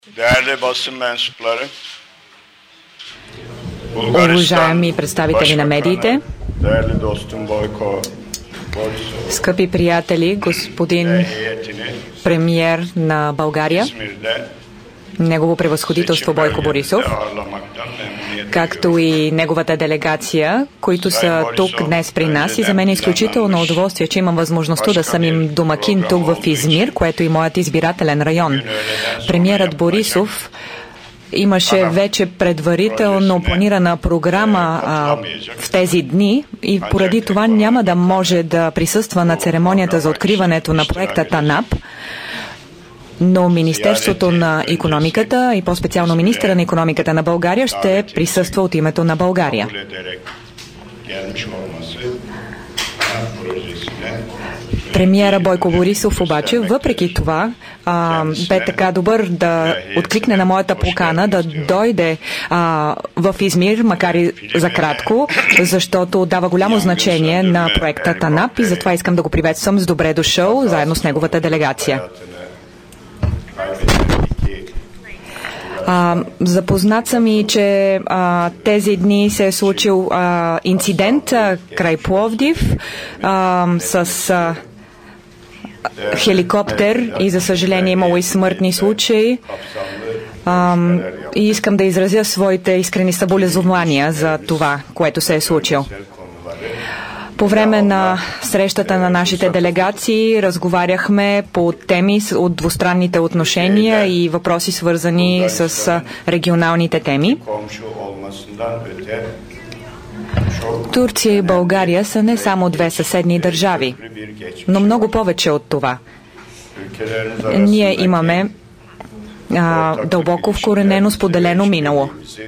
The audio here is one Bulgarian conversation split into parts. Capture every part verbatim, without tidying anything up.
Değerli basın mensupları, Уважаеми представители на медиите, değerli dostum Бойко Борисов, скъпи приятели, господин heyetini премиер на България, İzmir'de негово превъзходителство Бойко Борисов, ağırlamaktan memnuniyet както и неговата делегация, които са тук днес при нас. И за мен е изключително удоволствие, че имам възможността да съм им домакин тук в Измир, което е моят избирателен район. Премиерът Борисов имаше вече предварително планирана програма а, в тези дни и поради това няма да може да присъства на церемонията за откриването на проекта ТАНАП, но Министерството на икономиката и по-специално министъра на икономиката на България ще присъства от името на България. Премиера Бойко Борисов обаче, въпреки това, а, бе така добър да откликне на моята покана да дойде а, в Измир, макар и за кратко, защото дава голямо значение на проекта ТАНАП и затова искам да го приветствам с добре дошъл, заедно с неговата делегация. А, запознат съм и, че а, тези дни се е случил а, инцидент а, край Пловдив а, с а, хеликоптер и за съжаление имало и смъртни случаи. А, и искам да изразя своите искрени съболезнования за това, което се е случило. По време на срещата на нашите делегации разговаряхме по теми от двустранните отношения и въпроси свързани с регионалните теми. Турция и България са не само две съседни държави, но много повече от това. Ние имаме а, дълбоко вкоренено споделено минало.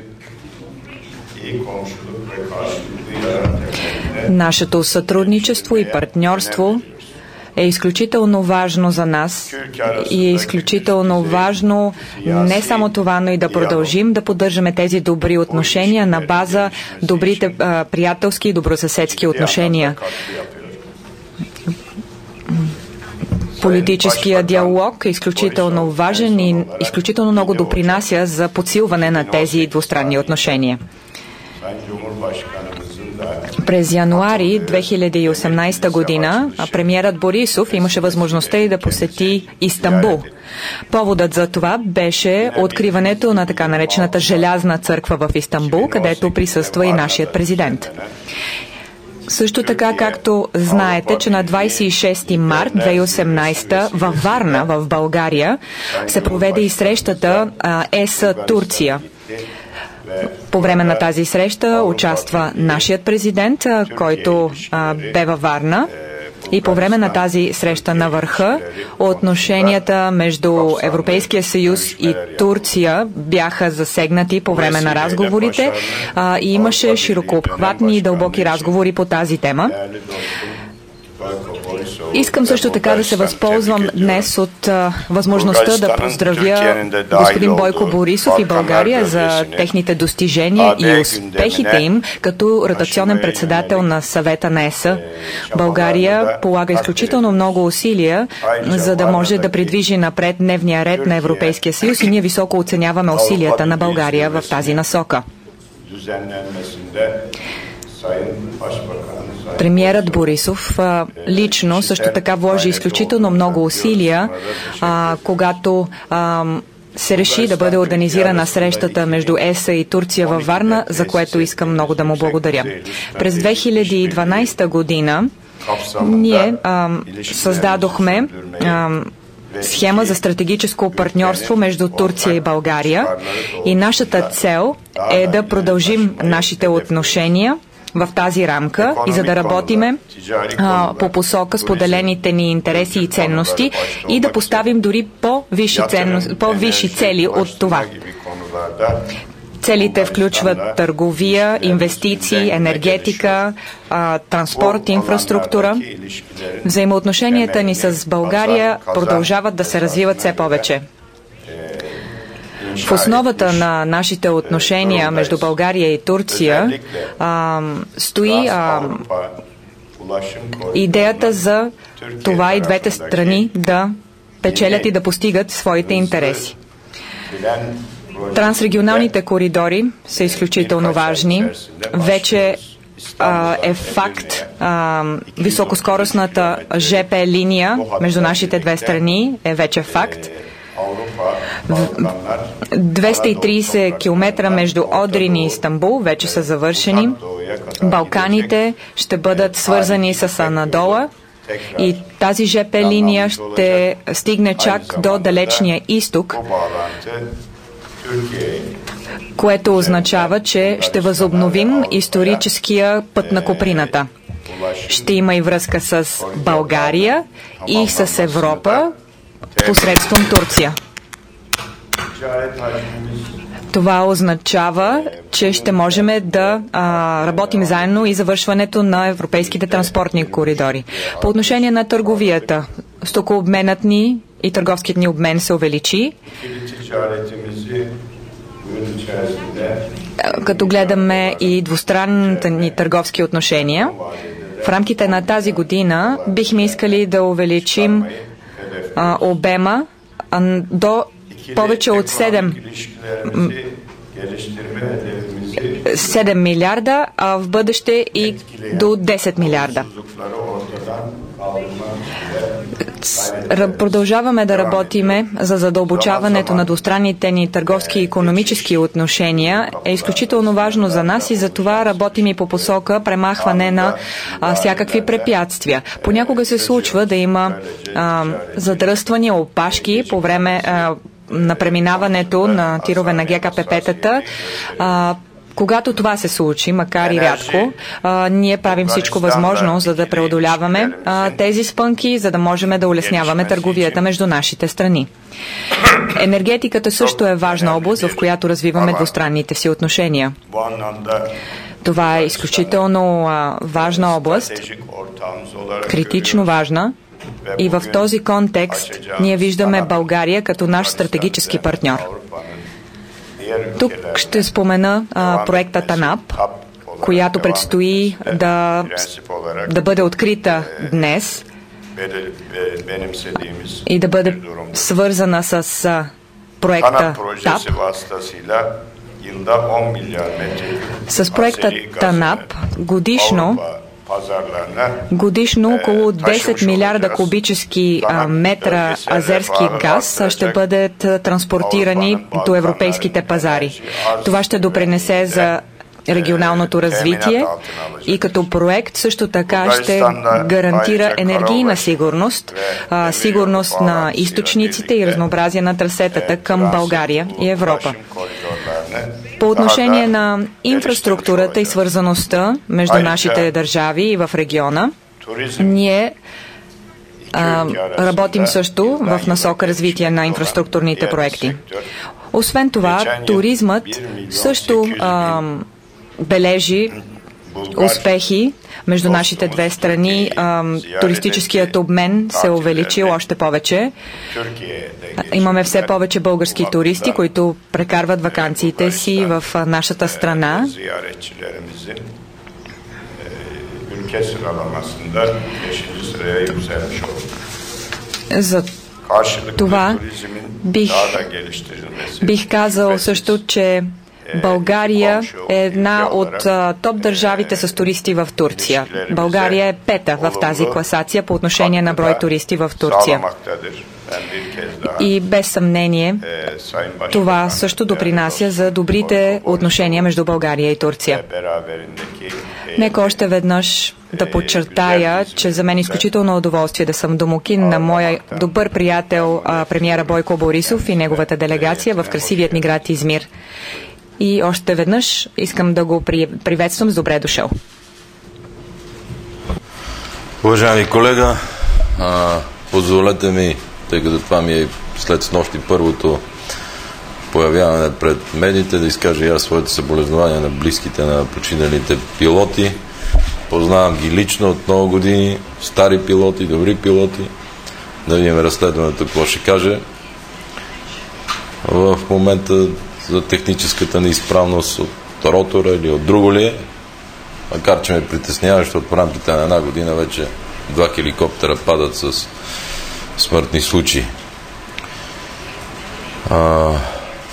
Нашето сътрудничество и партньорство е изключително важно за нас и е изключително важно не само това, но и да продължим да поддържаме тези добри отношения на база добрите а, приятелски и добросъседски отношения. Политическия диалог е изключително важен и изключително много допринася за подсилване на тези двустранни отношения. През януари две хиляди и осемнадесета година премиерът Борисов имаше възможността и да посети Истанбул. Поводът за това беше откриването на така наречената Желязна църква в Истанбул, където присъства и нашият президент. Също така, както знаете, че на двадесет и шести март две хиляди и осемнадесета във Варна, в България, се проведе и срещата ЕС Турция. По време на тази среща участва нашият президент, който а, бе във Варна. И по време на тази среща на върха отношенията между Европейския съюз и Турция бяха засегнати по време на разговорите а, и имаше широкообхватни и дълбоки разговори по тази тема. Искам също така да се възползвам днес от а, възможността да поздравя господин Бойко Борисов и България за техните достижения и успехите им като ротационен председател на съвета на ЕС. България полага изключително много усилия, за да може да придвижи напред дневния ред на Европейския съюз и ние високо оценяваме усилията на България в тази насока. Премиерът Борисов а, лично също така вложи изключително много усилия, а, когато а, се реши да бъде организирана срещата между ЕС и Турция във Варна, за което искам много да му благодаря. През две хиляди и дванадесета година ние а, създадохме а, схема за стратегическо партньорство между Турция и България и нашата цел е да продължим нашите отношения в тази рамка и за да работиме а, по посока споделените ни интереси и ценности и да поставим дори по-висши, ценности, по-висши цели от това. Целите включват търговия, инвестиции, енергетика, а, транспорт, инфраструктура. Взаимоотношенията ни с България продължават да се развиват все повече. В основата на нашите отношения между България и Турция а, стои а, идеята за това и двете страни да печелят и да постигат своите интереси. Трансрегионалните коридори са изключително важни. Вече а, е факт а, високоскоростната ЖП линия между нашите две страни е вече факт. двеста и трийсет километра между Одрин и Истанбул вече са завършени. Балканите ще бъдат свързани с Анадола и тази ЖП линия ще стигне чак до далечния изток, което означава, че ще възобновим историческия път на Коприната. Ще има и връзка с България и с Европа посредством Турция. Това означава, че ще можем да а, работим заедно и завършването на европейските транспортни коридори. По отношение на търговията, стокообменът ни и търговският ни обмен се увеличи. Като гледаме и двустранните ни търговски отношения, в рамките на тази година бихме искали да увеличим а, обема а, до повече от седем милиарда, а в бъдеще и до десет милиарда. Продължаваме да работиме за задълбочаването на двустранните ни търговски и икономически отношения. Е изключително важно за нас и за това работим и по посока премахване на а, всякакви препятствия. Понякога се случва да има а, задръствания, опашки по време а, на преминаването на тирове на ГКПП-тата. А, Когато това се случи, макар и рядко, а, ние правим всичко възможно, за да преодоляваме а, тези спънки, за да можем да улесняваме търговията между нашите страни. Енергетиката също е важна област, в която развиваме двустранните си отношения. Това е изключително а, важна област, критично важна, и в този контекст ние виждаме България като наш стратегически партньор. Тук ще спомена а, проекта ТАНАП, която предстои да, да бъде открита днес и да бъде свързана с а, проекта ТАП. С проекта ТАНАП годишно Годишно около десет милиарда кубически а, метра азерски газ ще бъдат транспортирани до европейските пазари. Това ще допринесе за регионалното развитие и като проект също така ще гарантира енергийна сигурност, а, сигурност на източниците и разнообразие на трасетата към България и Европа. По отношение на инфраструктурата и свързаността между нашите държави и в региона, ние а, работим също в насока развитие на инфраструктурните проекти. Освен това, туризмът също а, бележи успехи между нашите две страни. А, туристическият обмен се увеличил още повече. Имаме все повече български туристи, които прекарват ваканциите си в нашата страна. За това бих, бих казал също, че България е една от а, топ държавите с туристи в Турция. България е пета в тази класация по отношение на брой туристи в Турция. И без съмнение това също допринася за добрите отношения между България и Турция. Нека още веднъж да подчертая, че за мен е изключително удоволствие да съм домакин на моя добър приятел премиера Бойко Борисов и неговата делегация в красивият ни град Измир. И още веднъж искам да го приветствам с добре дошъл. Уважаеми колега, а, позволете ми, тъй като това ми е след снощи първото появяване пред медиите, да изкажа и аз своите съболезнования на близките на починалите пилоти. Познавам ги лично от много години, стари пилоти, добри пилоти. Да видим разследването какво ще каже. В момента за техническата неизправност от ротора или от друго ли е, макар че ме притеснява, защото в рамките на една година вече два хеликоптера падат с смъртни случаи. А,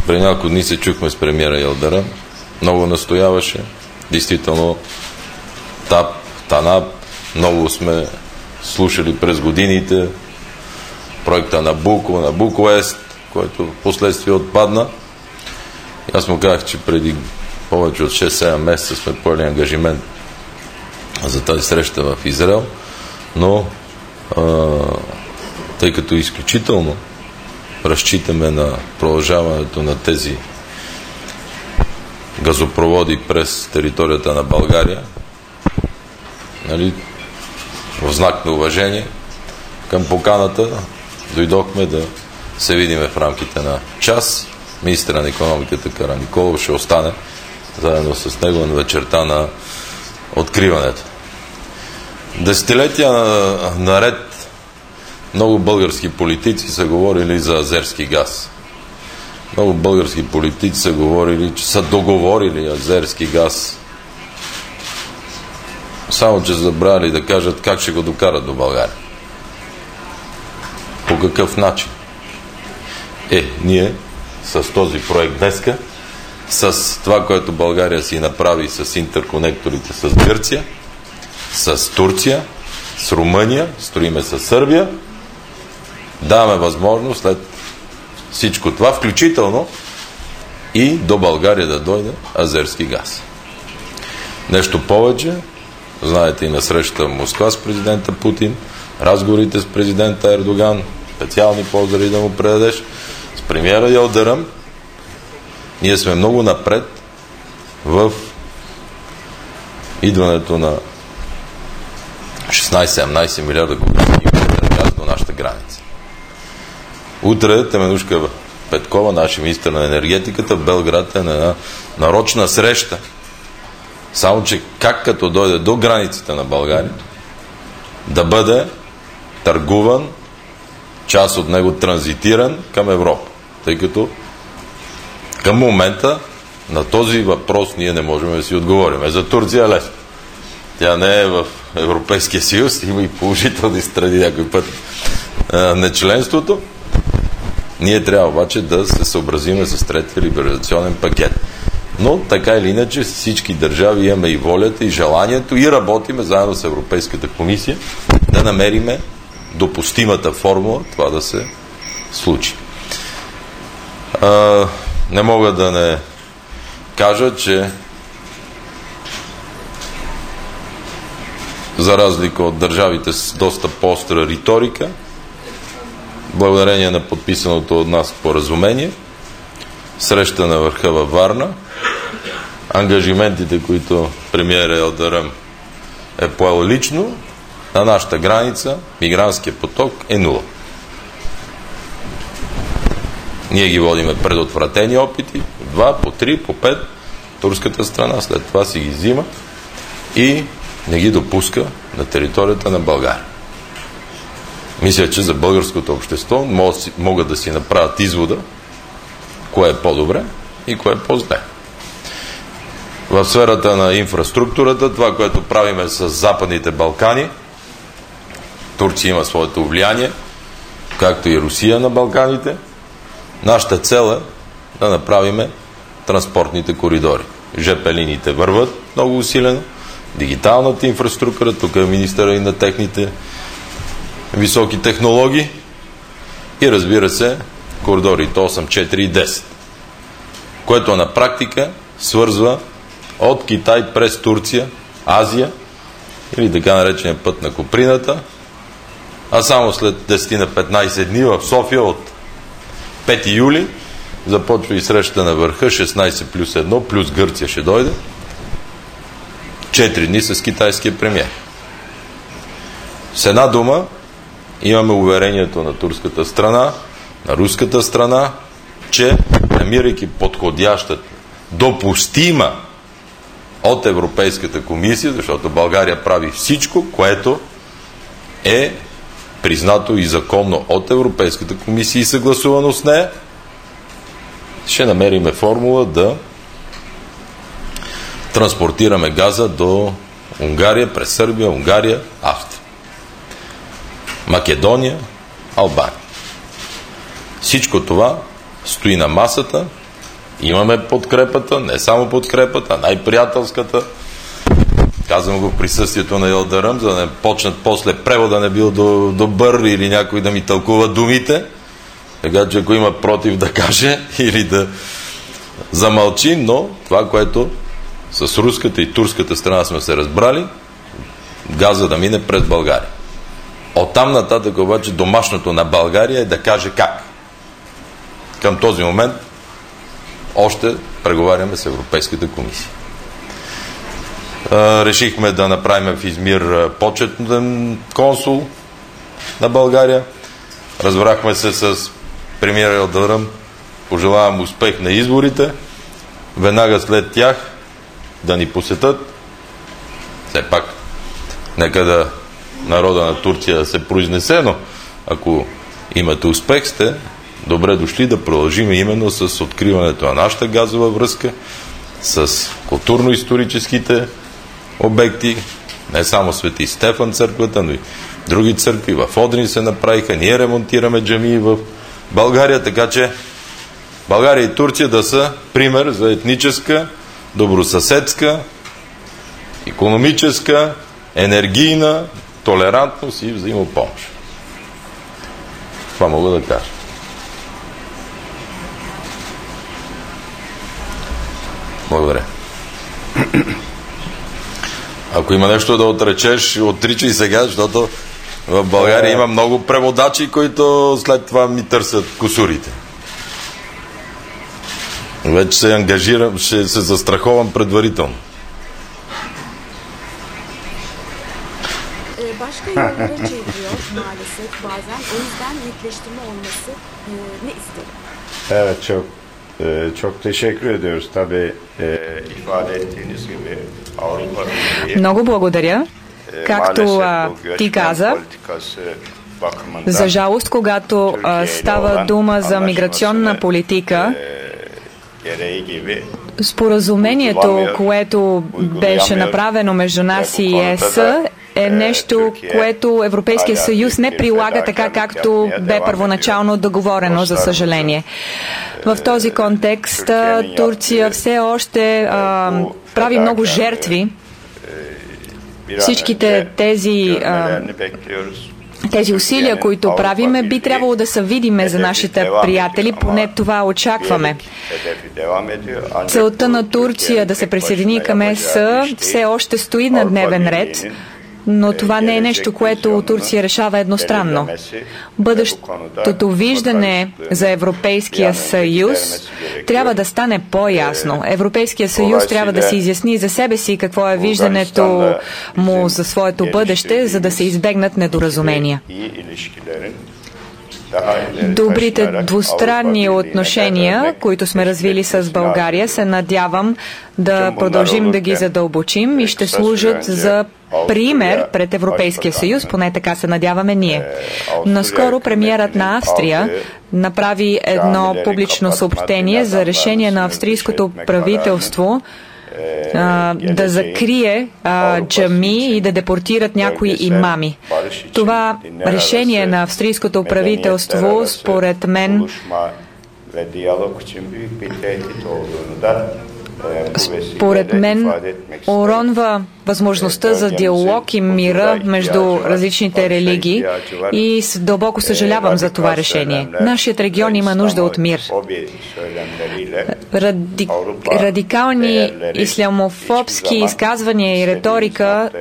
Преди няколко дни се чухме с премиера Йылдырым. Много настояваше. Действително, ТАП, ТАНАП, много сме слушали през годините проекта Набуко, Набуко Ест, който в последствие отпадна. И аз му казах, че преди повече от шест-седем месеца сме поели ангажимент за тази среща в Израел, но а, тъй като изключително разчитаме на продължаването на тези газопроводи през територията на България, нали, в знак на уважение към поканата дойдохме да се видиме в рамките на час. Министъра на икономиката Караниколов ще остане заедно с него на вечерта на откриването. Десетилетия наред много български политици са говорили за азерски газ. Много български политици са говорили, че са договорили азерски газ. Само че забравили да кажат как ще го докарат до България. По какъв начин? Е, ние с този проект днеска, с това, което България си направи с интерконекторите с Гърция, с Турция, с Румъния, строиме с Сърбия, даваме възможност след всичко това, включително и до България да дойде азерски газ. Нещо повече, знаете и на среща в Москва с президента Путин, разговорите с президента Ердоган, специални поздрави да му предадеш, с премиера Йылдырым, ние сме много напред в идването на шестнайсет-седемнайсет милиарда кубически метра газ до нашата граница. Утре Теменужка Петкова, нашия министър на енергетиката, в Белград е на една нарочна среща. Само че как като дойде до границата на България да бъде търгуван, част от него транзитиран към Европа. Тъй като към момента на този въпрос ние не можем да си отговорим. За Турция е лесно. Тя не е в Европейския съюз, има и положителни страни някой път на членството. Ние трябва обаче да се съобразиме с третия либерализационен пакет. Но така или иначе всички държави имаме и волята, и желанието, и работиме заедно с Европейската комисия да намериме допустимата формула това да се случи. А, не мога да не кажа, че за разлика от държавите с доста по-остра риторика, благодарение на подписаното от нас споразумение, среща на върха във Варна, ангажиментите, които премиера Йылдырым е поел лично, на нашата граница мигрантския поток е нула. Ние ги водиме предотвратени опити, два, по три, по пет, турската страна след това си ги взима и не ги допуска на територията на България. Мисля, че за българското общество могат да си направят извода кое е по-добре и кое е по-зле. В сферата на инфраструктурата, това, което правиме с Западните Балкани, Турция има своето влияние, както и Русия на Балканите. Нашата цел е да направиме транспортните коридори. ЖП линиите върват много усилено, дигиталната инфраструктура, тук е министъра и на техните високи технологии и разбира се коридорите осем, четири и десет, което на практика свързва от Китай през Турция, Азия или така наречения път на Куприната, а само след десет на петнайсет дни в София от пети юли започва и среща на върха шестнайсет плюс едно, плюс Гърция ще дойде. четири дни с китайския премиер. С една дума имаме уверението на турската страна, на руската страна, че намирайки подходящата, допустима от Европейската комисия, защото България прави всичко, което е признато и законно от Европейската комисия и съгласувано с нея, ще намериме формула да транспортираме газа до Унгария, през Сърбия, Унгария, Австрия, Македония, Албания. Всичко това стои на масата Имаме подкрепата, не само подкрепата, а най-приятелската. Казвам го в присъствието на Йылдырым, за да не почнат после превода не бил добър или някой да ми тълкува думите. Така че ако има против да каже или да замълчи, но това, което с руската и турската страна сме се разбрали, газа да мине през България. Оттам нататък обаче домашното на България е да каже как. Към този момент още преговаряме с Европейската комисия. Решихме да направим в Измир почетен консул на България. Разбрахме се с премиера Йылдырым. Пожелавам успех на изборите. Веднага след тях да ни посетят. Все пак, нека да народа на Турция да се произнесе, но ако имате успех, сте добре дошли да продължим именно с откриването на нашата газова връзка, с културно-историческите обекти, не само Свети Стефан църквата, но и други църкви. В Одрин се направиха, ние ремонтираме джамии в България, така че България и Турция да са пример за етническа, добросъседска, икономическа, енергийна толерантност и взаимопомощ. Това мога да кажа. Благодаря. Ако има нещо да отречеш, отричай сега, защото в България има много преводачи, които след това ми търсят кусурите. Вече се ангажирам, ще се застраховам предварително. Başka yollara çeviriyor maalesef bazen. O yüzden netleştirme olması e, ne isterim? Evet, çok e, çok teşekkür ediyoruz. Tabii e, ifade ettiğiniz gibi Avrupa Birliği Много благодаря. Както а, ти каза, за жалост, когато а, става дума за миграционна политика, споразумението, което беше направено между нас и ЕС, е нещо, което Европейския съюз не прилага така, както бе първоначално договорено, за съжаление. В този контекст Турция все още а, прави много жертви. Всичките тези а, тези усилия, които правиме, би трябвало да са видиме за нашите приятели, поне това очакваме. Целта на Турция да се присъедини към ЕС все още стои на дневен ред, но това не е нещо, което Турция решава едностранно. Бъдещото виждане за Европейския съюз трябва да стане по-ясно. Европейския съюз трябва да се изясни за себе си какво е виждането му за своето бъдеще, за да се избегнат недоразумения. Добрите двустранни отношения, които сме развили с България, се надявам да продължим да ги задълбочим и ще служат за пример пред Европейския съюз, поне така се надяваме ние. Наскоро премиерът на Австрия направи едно публично съобщение за решение на австрийското правителство а, да закрие а, джами и да депортират някои имами. Това решение на австрийското правителство, според мен, според мен уронва възможността за диалог и мира между различните религии и дълбоко съжалявам за това решение. Нашият регион има нужда от мир. Ради... Радикални ислямофобски изказвания и риторика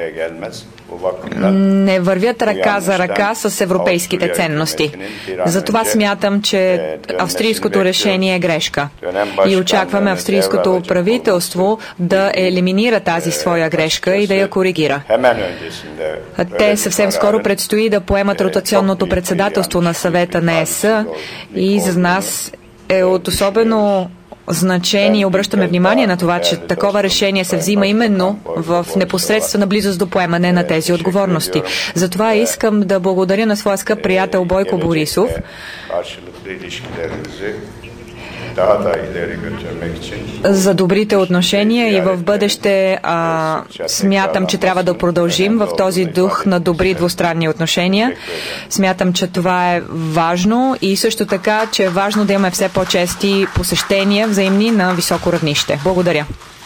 не вървят ръка за ръка с европейските ценности. Затова смятам, че австрийското решение е грешка. И очакваме австрийското правителство да елиминира тази своя грешка и да я коригира. Те съвсем скоро предстои да поемат ротационното председателство на съвета на ЕС и за нас е от особено значение и обръщаме внимание на това, че такова решение се взима именно в непосредствена близост до поемане на тези отговорности. Затова искам да благодаря на своя скъп приятел Бойко Борисов daha da ileri götürmek için за добрите отношения и в бъдеще а, смятам, че трябва да продължим в този дух на добри двустранни отношения. Смятам, че това е важно и също така, че е важно да имаме все по-чести посещения взаимни на високо равнище. Благодаря.